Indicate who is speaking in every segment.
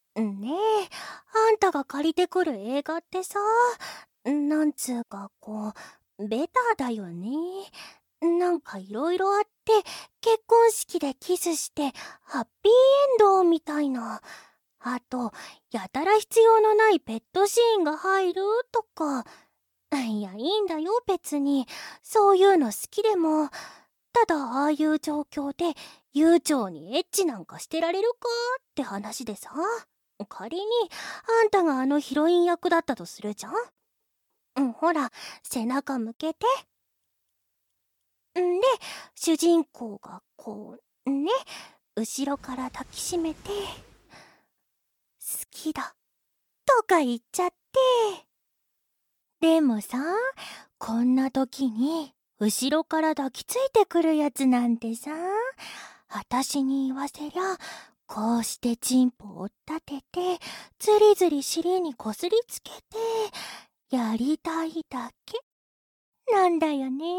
Speaker 1: ねえ、あんたが借りてくる映画ってさ、なんつうかベタだよね。なんかいろいろあって、結婚式でキスして、ハッピーエンドみたいな。あと、やたら必要のないペットシーンが入るとか。いや、いいんだよ、別に。そういうの好きでも。ただ、ああいう状況で、悠長にエッチなんかしてられるかって話でさ。仮に、あんたがあのヒロイン役だったとするじゃん。ほら、背中向けて。で、主人公がね、後ろから抱きしめて、好きだ、とか言っちゃって。でもさ、こんな時に、後ろから抱きついてくるやつなんてさ、あたしに言わせりゃ、こうしてチンポを立てて、ずりずり尻にこすりつけて、やりたいだけ、なんだよね。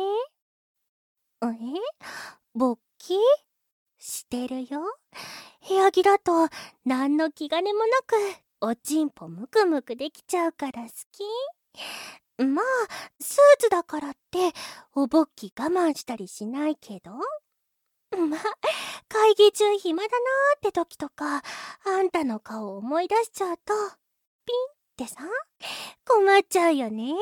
Speaker 1: 勃起してるよ。部屋着だと、なんの気兼ねもなく、おちんぽむくむくできちゃうから好き。まあ、スーツだからって、おぼっき我慢したりしないけど。まあ、会議中暇だなーって時とか、あんたの顔を思い出しちゃうと、ピンってさ、困っちゃうよね。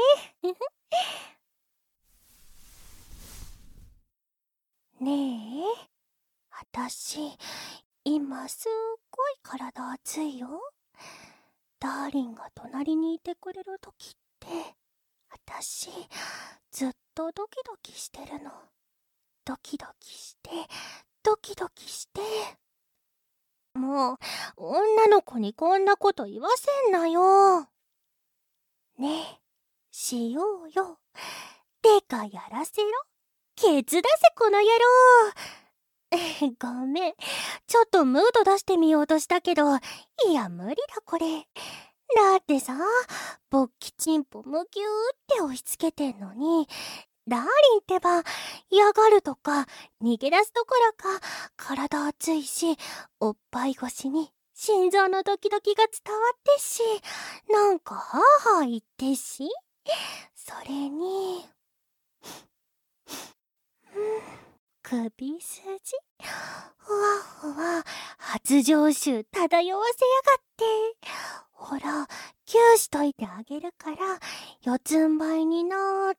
Speaker 1: ねえ、あたし、今すっごい体熱いよ。ダーリンが隣にいてくれる時って、あたし、ずっとドキドキしてるの。ドキドキして、ドキドキして。もう、女の子にこんなこと言わせんなよ。ねえ、しようよ。てかやらせろ。ケツ出せこの野郎。ごめん。ちょっとムード出してみようとしたけど、いや無理だこれ。だってさ、勃起チンポむぎゅーって押し付けてんのに、ダーリンってば、嫌がるとか、逃げ出すどころか、体熱いし、おっぱい越しに、心臓のドキドキが伝わってし、なんかハーハー言ってし、それに、首筋ふわふわ、発情臭漂わせやがって。ほら、キューしといてあげるから、四つん這いになって。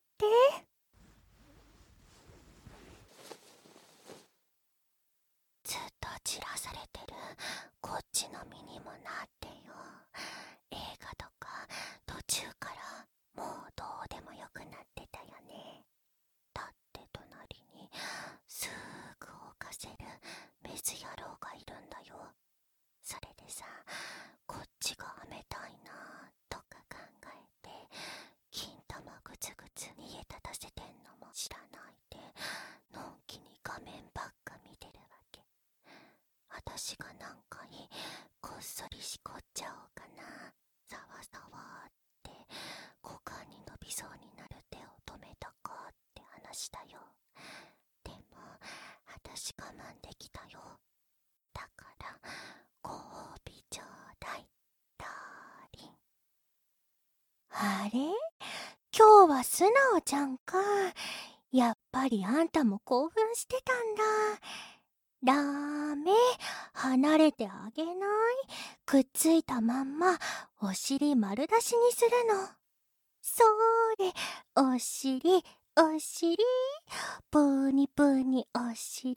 Speaker 1: ずっと散らされてるこっちの身にもなってよ。映画とか途中からもうどうでもよくなってたよね。だって隣にすぐ置かせるメス野郎がいるんだよ。それでさ、こっちがはめたいなとか考えて、金玉グツグツ煮え立たせてんのも知らないで、のんきに画面ばっか見てるわけ。あたしが何回こっそりしこっちゃおうかな、さわさわって股間に伸びそうになる手を止めたかって話だよ。でもあたし我慢できたよ。だからご褒美ちょうだい、ダーリン。あれ、今日は素直じゃんか。やっぱりあんたも興奮してたんだ。ダメ、離れてあげない。くっついたまんまお尻丸出しにするの。それ、お尻、お尻、ぷにぷにお尻、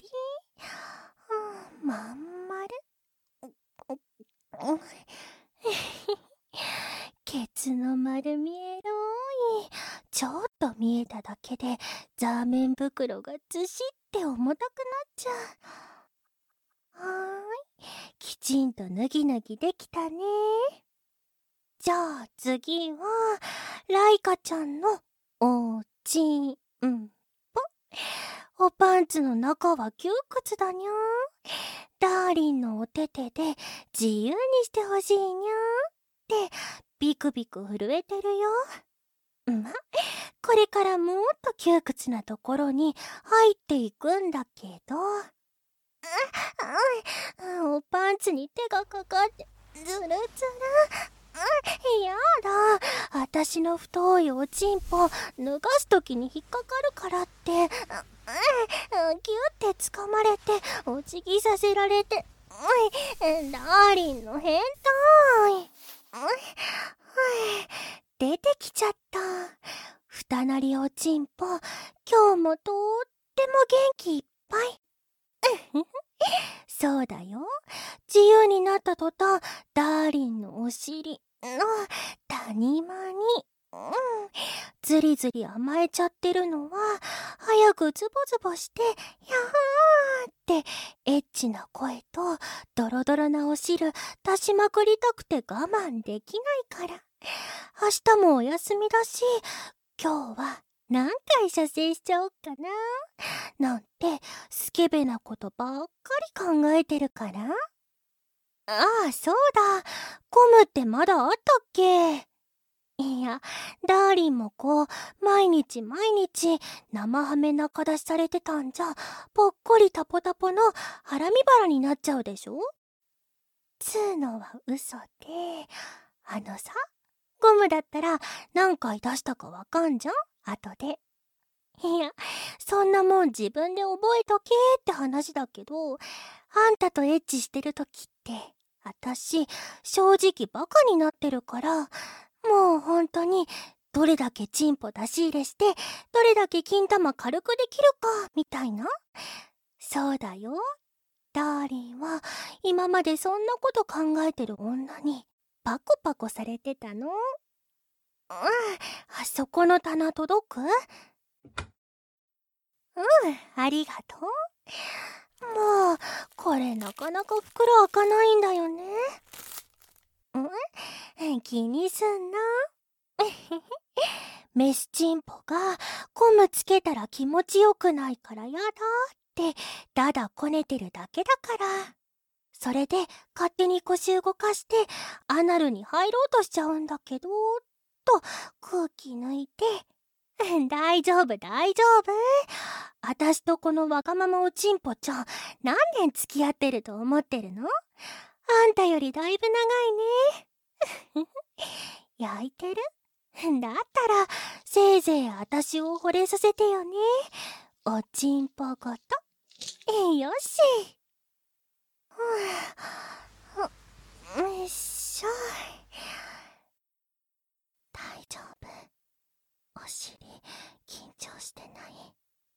Speaker 1: まん丸。ケツの丸見えろい。ちょっと見えただけでザーメン袋がずしって重たくなっちゃう。はーい、きちんと脱ぎ脱ぎできたね。じゃあ次はライカちゃんのおちんぽ。おパンツの中は窮屈だにゃー。ダーリンのお手手で自由にしてほしいにゃーってビクビク震えてるよ。これからもっと窮屈なところに入っていくんだけど、おパンツに手がかかってずるずる。やだ。私の太いおちんぽ脱がすときに引っかかるからって、ギュって掴まれてお辞儀させられて、ダーリンの変態。出てきちゃった。二なりおちんぽ、今日もとっても元気いっぱい。そうだよ。自由になった途端、ダーリンのお尻の谷間に、ずりずり甘えちゃってるのは、早くズボズボして、やーってエッチな声とドロドロなお汁出しまくりたくて我慢できないから。明日もお休みだし、今日は何回射精しちゃおっかななんてスケベなことばっかり考えてるから。ああ、そうだ。ゴムってまだあったっけ？いや、ダーリンも毎日生ハメ中出しされてたんじゃ、ぽっこりタポタポのハラミバラになっちゃうでしょ？つーのは嘘で、さ、ゴムだったら何回出したかわかんじゃん？後で。いや、そんなもん自分で覚えとけって話だけど、あんたとエッチしてるときって、私、正直バカになってるから、もう本当に、どれだけチンポ出し入れして、どれだけ金玉軽くできるか、みたいな。そうだよ。ダーリンは、今までそんなこと考えてる女に、パコパコされてたの？あそこの棚届く？ありがとう。もう、これなかなか袋開かないんだよね。気にすんな。メスチンポがゴムつけたら気持ちよくないからやだってだだこねてるだけだから。それで勝手に腰動かしてアナルに入ろうとしちゃうんだけど、と空気抜いて、大丈夫大丈夫。私とこのわがままおちんぽちゃん何年付き合ってると思ってるの？あんたよりだいぶ長いね。焼いてる？だったらせいぜい私を惚れさせてよね。おちんぽごと。よし。よいしょ。大丈夫。お尻緊張してない？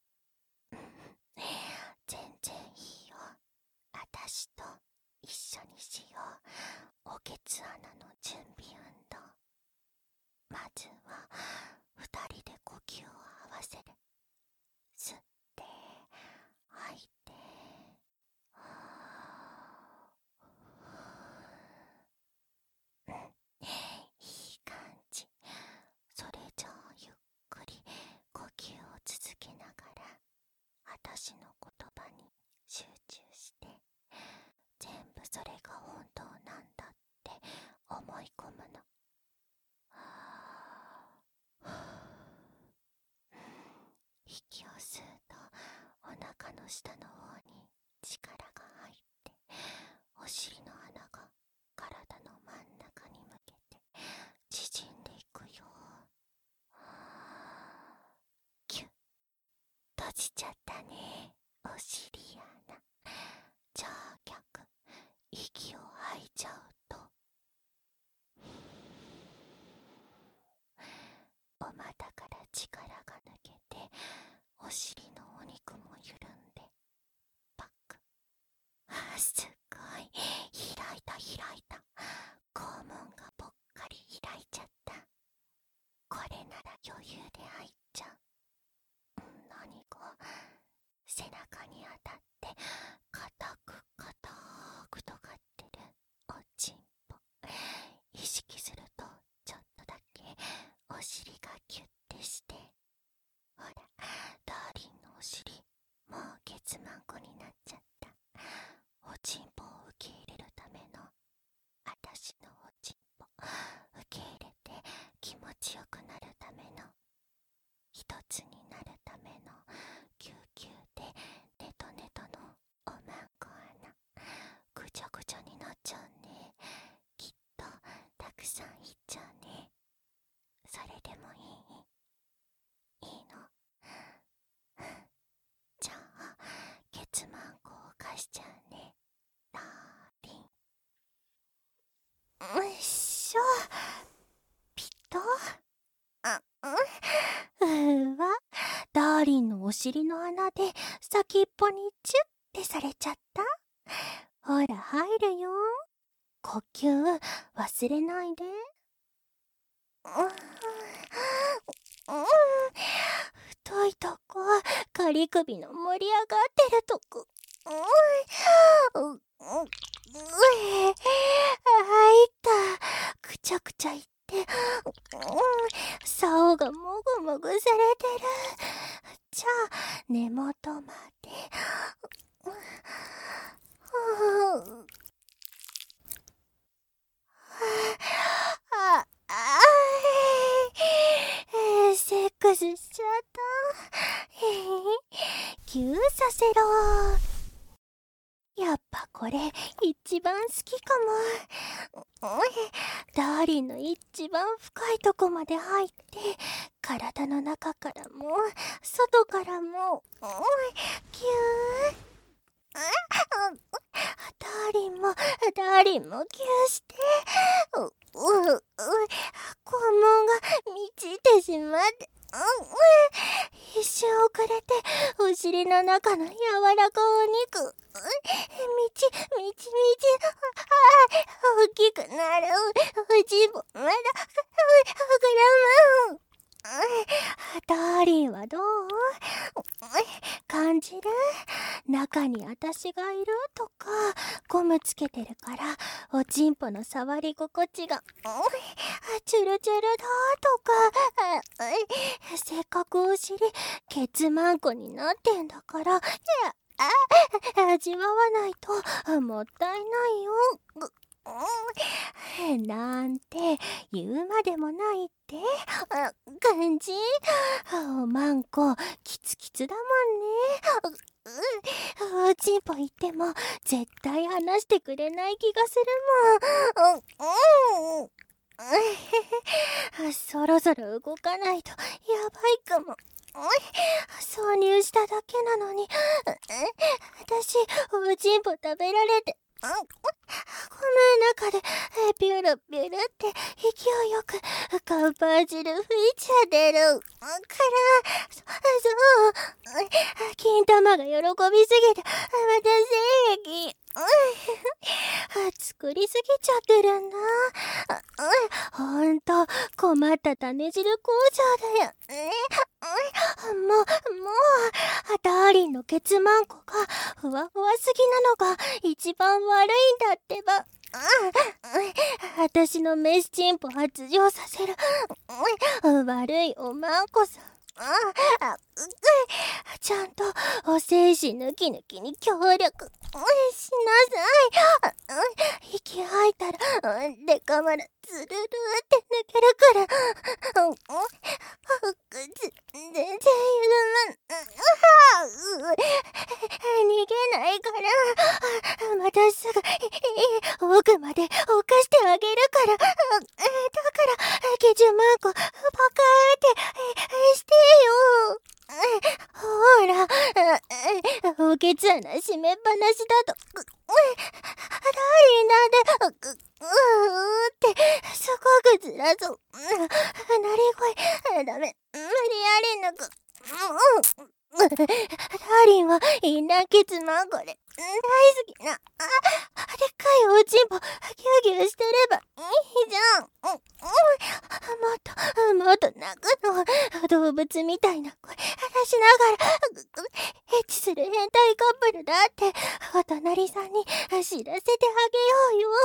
Speaker 1: 全然いいよ。私と一緒にしよう。おけつ穴の準備運動。まずは二人で呼吸を合わせる。吸って吐いて、いい感じ。それじゃあゆっくり呼吸を続けながら私の言葉に集中して、全部それが本当なんだって思い込むの。息を吸うとお腹の下の方に力が入って、お尻の穴が体の真ん中に向けて縮んでいくよ。キュッ、閉じちゃったね、お尻穴。じゃあ逆、息を吐いちゃうと、お股から力が抜けて、お尻のお肉も緩んで、パック。すっごい。開いた開いた。肛門がぽっかり開いちゃった。これなら余裕で入っちゃう。何か背中に当たって硬く尖ってるおちんぽ。意識するとちょっとだけお尻がキュッてして、ほら、ダーリンのお尻もうケツマンコになっちゃった。おちんしょ。ピト。ダーリンのお尻の穴で先っぽにチュッてされちゃった。ほら入るよ。呼吸忘れないで。太いとこ、仮首の盛り上がってるとこ。入った。くちゃくちゃいって、竿がもぐもぐされてる。じゃあ、根元まで。セックスしちゃった。ギューさせろ。やっぱこれ一番好きかも。ダーリンの一番深いとこまで入って、体の中からも外からもギュー。ダーリンもギューして。肛門が満ちてしまって。一瞬遅れてお尻の中の柔らかお肉大きくなる。おちんぽまだ膨らむ。ダーリンはどう感じる？中に私がいるとか、ゴムつけてるからおちんぽの触り心地がチュルチュルだとか、せっかくお尻ケツマンコになってんだから、味わわないともったいないよ。なんて言うまでもないって感じ。おまんこキツキツだもんね。おちんぽ言っても絶対話してくれない気がするもん。そろそろ動かないとやばいかも。挿入しただけなのに、私おちんぽ食べられて、この中でピュルピュルって勢いよくカンパー汁吹いちゃってるから金玉が喜びすぎてまた精液作りすぎちゃってるんだ。ほんと困った種汁工場だよね。もうダーリンのケツマンコがふわふわすぎなのが一番悪いんだってば。私のメスチンポ発情させる悪いおまんこさん。ちゃんとお精子抜き抜きに協力しなさい。息吐いたらデカマラズルルって抜けるから全然緩まん。逃げないからまたすぐ奥まで犯してあげるから。だからケチュマンコバカってしてよ。ほらおけつ穴閉めっぱなしだとダーリンなんでってすごくつらそう。なり声ダメ、無理やり抜く。ダーリンはインナーケツマンコで大好きなでっかいおちんぽギュギュしてればいいじゃん。もっと泣くの。動物みたいな声出しながらエッチする変態カップルだってお隣さんに知らせてあげようよ。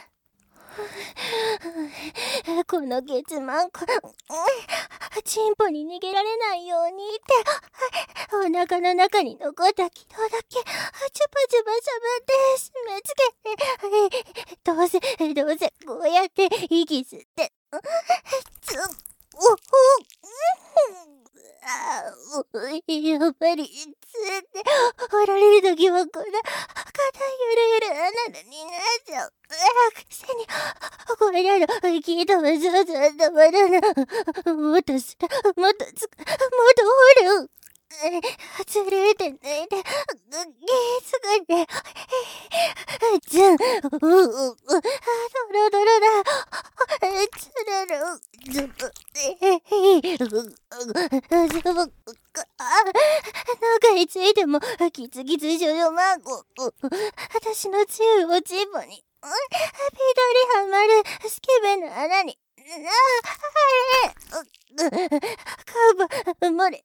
Speaker 1: このケツマンコチンポに逃げられないようにってお腹の中に残った気道だけチュパチュパしゃぶって締め付けて、どうせこうやって息吸ってやっぱりつっておられるときはこんな肩ゆるゆるアナルになっちゃうくせにこれらの聞いたわざわざたまらな。もっとするもっとつくもっと掘るずれて抜いて、すぐに、ずん、ドロドロだ、つれる、ずぶ、中についても、ギツギツジョジョマンゴ、私の強い落ち棒に、ぴたりはまるスケベの穴に、カバ、漏れ、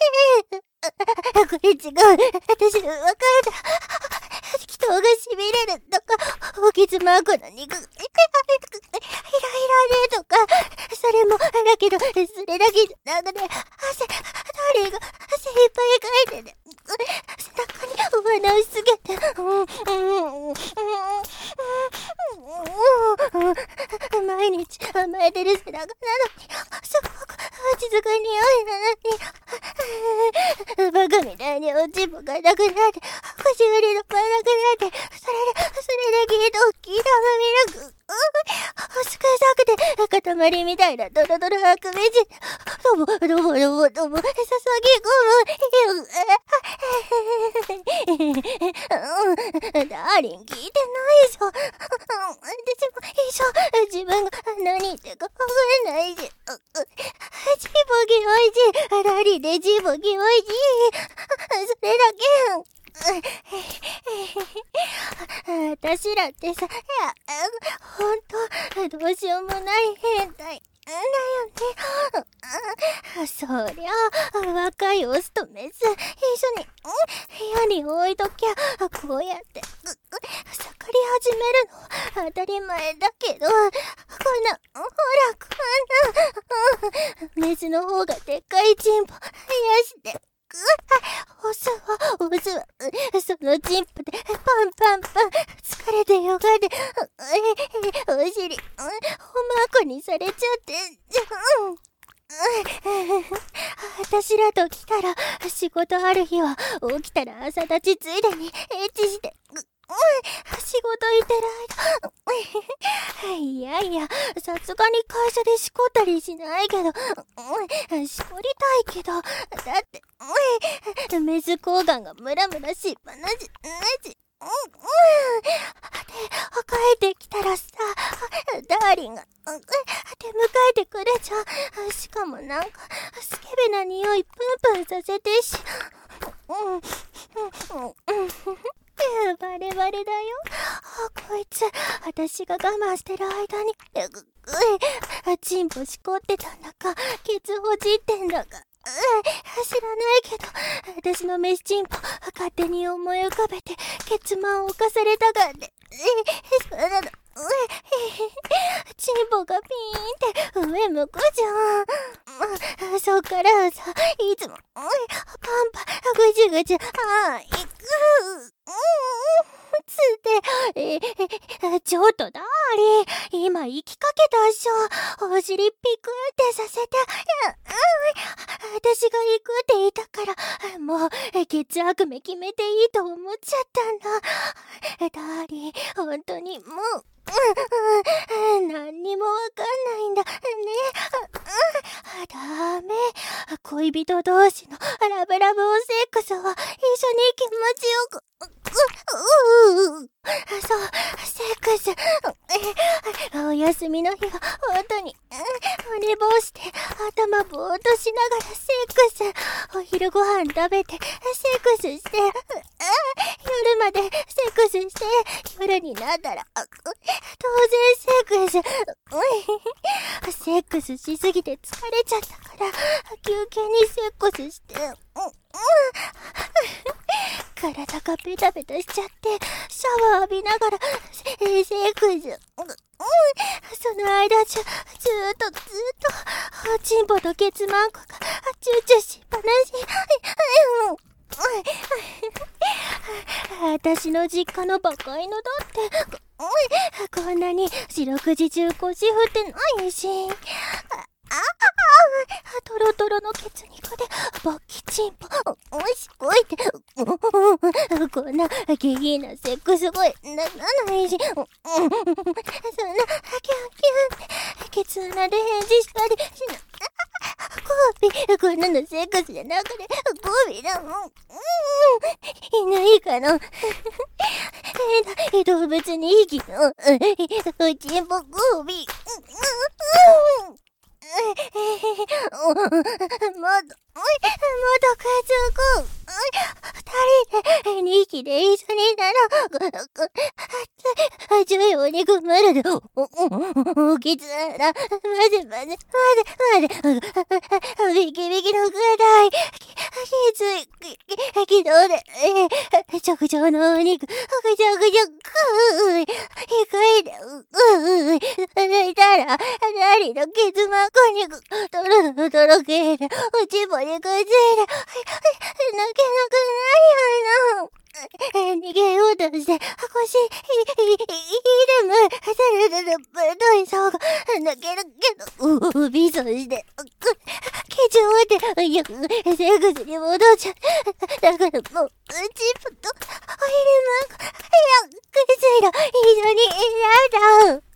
Speaker 1: これ違う、私の分かった。人がしびれるとか、おきつまこの肉、イライラねとか、それも、だけど、それだけじゃなくて、誰が、汗いっぱいかいてね、背中にお花をつけて、毎日甘えてる背中なのに、すごく落ち着く匂いなのに、バカみたいに落ちもがなくなって、唇のまなくなって、それだけドッキリ生ミルク、すくさくて、塊みたいなドロドロハクメジ、どぼ、注ぎ込む、ダーリン聞いてないぞ。私も一緒、自分が何言ってかわからないし。ジボギおいしい。ダーリンでジボギおいしい。それだけ。私らってさ、ほんと、どうしようもない変態。だよね。そりゃ、若いオスとメス、一緒に、部屋に置いときゃ、こうやって、盛り始めるのは当たり前だけど、ほら、メスの方がでっかいチンポ、増やして、オスは、そのチンポで、パンパン、疲れてよがで、お尻、おまこにされちゃって、私らと来たら、仕事ある日は、起きたら朝立ちついでに、エッチして、仕事行ってる間、いや、さすがに会社でしこったりしないけど、しこりたいけど、だって、メス睾丸がムラムラしっぱなし、で、帰ってきたらさ、ダーリンが、出迎えてくれちゃう。しかもなんか、スケベな匂いプンプンさせてし、バレバレだよ。こいつ、私が我慢してる間に、チンポしこってたんだか、ケツほじってんだか。知らないけど、私のメスチンポ、勝手に思い浮かべて、ケツマンを犯されたがって、そんなの、チンポがピーンって上向くじゃん。そっからさ、いつも、パンぐちゅぐちゅ、行く。つって、ちょっとダーリン、今行きかけたっしょ。お尻ピクってさせて、私が行くって言ったから、もう、血悪目決めていいと思っちゃったんだ。ダーリン、本当にもう、何にもわかんないんだね。ダメ。恋人同士のラブラブおセックスは一緒に気持ちよく。そう、セックス。お休みの日は本当に寝坊して頭ぼーっとしながらセックス。お昼ご飯食べてセックスして、夜までセックスして、夜になったら当然セックス。セックスしすぎて疲れちゃったから休憩にセックスして、体がベタベタしちゃってシャワー浴びながらセックス。その間ずーっとチンポとケツマンコがチューチューしっぱなし。私の実家のバカ犬だってこんなに四六時中腰振ってないし、トロトロのケツ肉でバッキチンポおいしこいって、こんな下品なセックス声ならないし、そんなキュンキュンってケツ穴で返事したりしな、 こんなのセックスじゃなくてゴビだもん。いないかな。動物に生きのおちんぽゴビ。もっとくつこう。二人で二匹で一緒になろう。ちょいお肉まるでおきつら。まぜまぜビキビキのくらいきつい軌道で直腸のお肉ぐちゃぐちゃ控えで抜いたら何のケツまこにとろとろけでおちぼにくっついて抜けなくなりやな。逃げようとして腰でもされるぶどいそうが抜けるけどビソしてケチをってセックスに戻っちゃう。だからもうチップとオイルマークくっついた一緒にいらだ。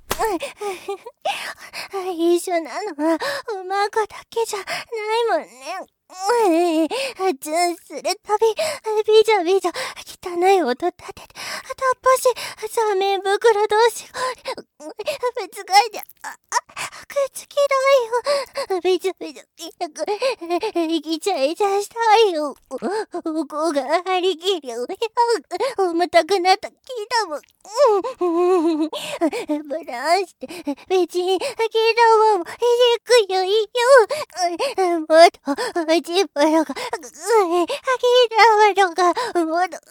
Speaker 1: 一緒なのはうまくだけじゃないもんね。ツンするたびビチャビチャ汚い音立ててタッパし三面袋同士がぶつかいてくっつきたいよ。ビチャビチャイチャイチャしたいよ。おこが張り切るよ。重たくなった聞いたもん。ブランして別に聞いたもん。低くよいよ。もっとチップのが、吐きたのが、もっと、一緒になる、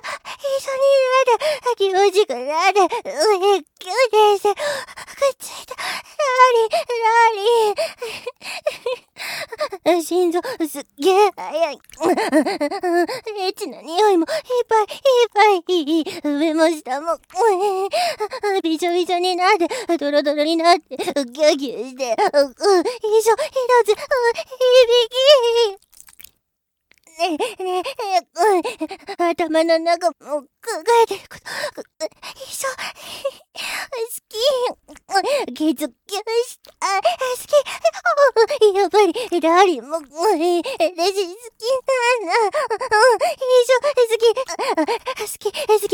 Speaker 1: 気持ちくなる、キュンです。くっついた、ラリー。心臓、すっげえ早い。エッチな匂いも、いっぱい、上も下も、びちょびちょになって、ドロドロになって、ギュギュして、一緒、一つ、響き。頭の中も考えてること、一緒、好き、キズキュンした、好き、やっぱり、ダーリンも、私好きなんだ、一緒、好き、ね、ダーリン、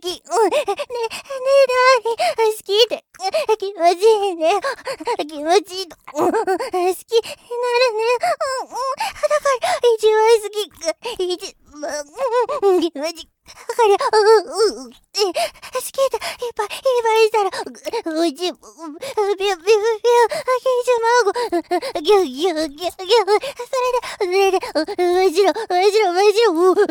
Speaker 1: 好きって、気持ちいいね、気持ちいいの、好きになるね、だから、一番好き、一番、気持ちいい。だから、好きだ、いっぱいしたら、うち、ビュビュビュビュ、ギュギュギュギュギュ、それで、もちろん、ね、一緒に、もち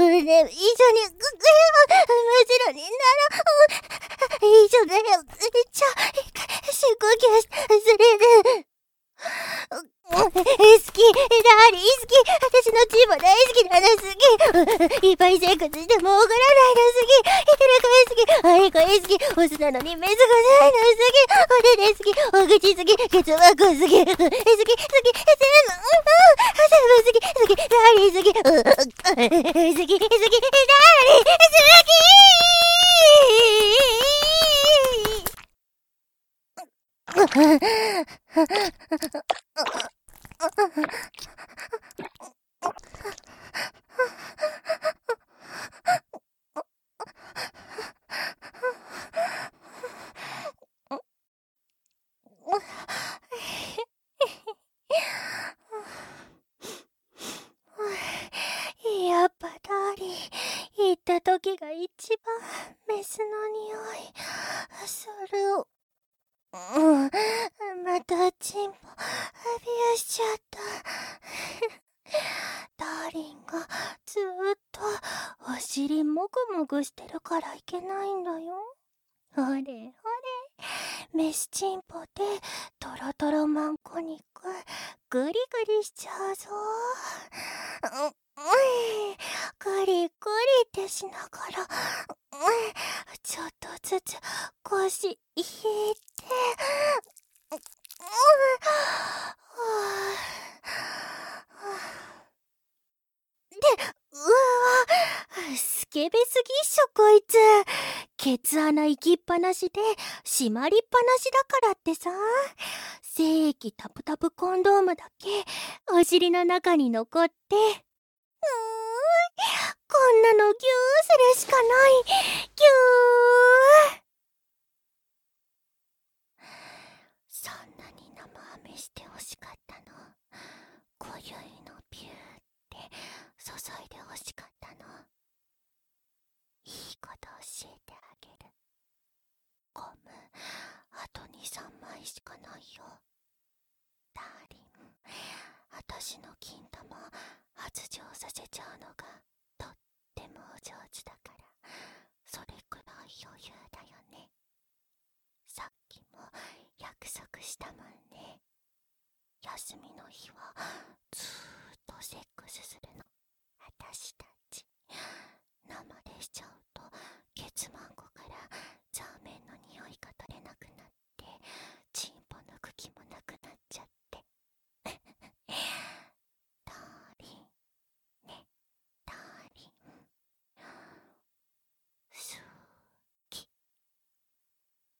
Speaker 1: ろんになろう、一緒だよ、深呼吸するで、好き、ダーリン好き、私のチーム大好きなの好き、いっぱいセックスしても怒らないの好き、好き、あれこれ好き、オスなのにメスがないの好き、おでで好き、お口好き、ケツバッグ好き、全部好き、ダーリン好き、ダーリン好き。やっぱダーリン行った時が一番メスの匂いする。またチンポビューしちゃった。ダーリンがずーっとお尻もぐもぐしてるからいけないんだよ。ほれメスチンポでトロトロマンコ肉グリグリしちゃうぞ。グリグリってしながらちょっとずつ腰引いてで、うわ、スケベすぎっしょこいつ。 ケツ穴行きっぱなしで閉まりっぱなしだからってさ、精液タプタプコンドームだけお尻の中に残って、こんなのギューするしかない。ギュー。そんなに生飴してほしかったの？濃ゆいのビューって注いでほしかったの？いいこと教えてあげる。ゴムあと2、3枚しかないよ。ダーリン、私の金玉発情させちゃうのがとってもお上手だから、それくらい余裕だよね。さっきも約束したもんね。休みの日はずーっとセックスするの。私たち生でしちゃう